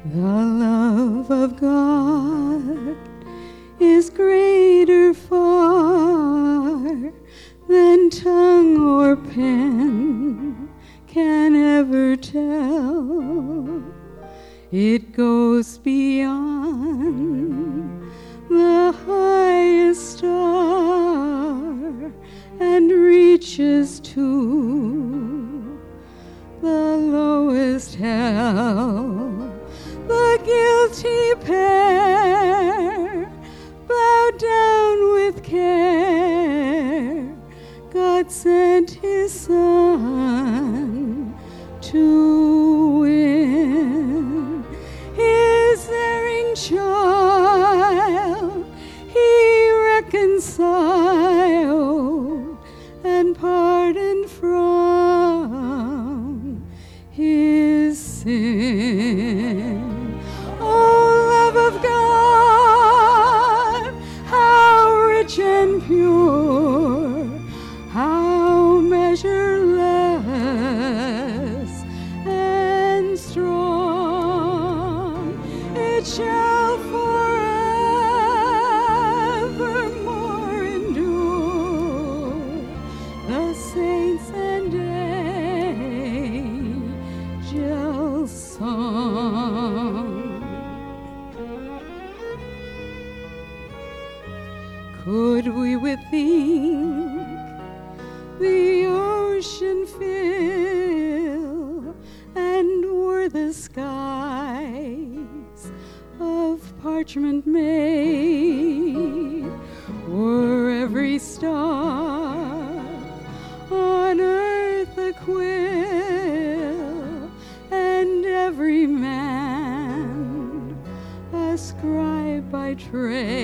The love of God is greater far than tongue or pen can ever tell. It goes beyond the highest star and reaches to the lowest hell. The guilty pair bow down with care. God sent his Son to win his erring child. He reconciled and pardoned from his sin. Oh, love of God, how rich and pure, how measureless and strong, it shall forevermore endure. The saints and angels' song. Could we with think the ocean fill, and were the skies of parchment made, were every star on earth a quill, and every man a scribe by trade,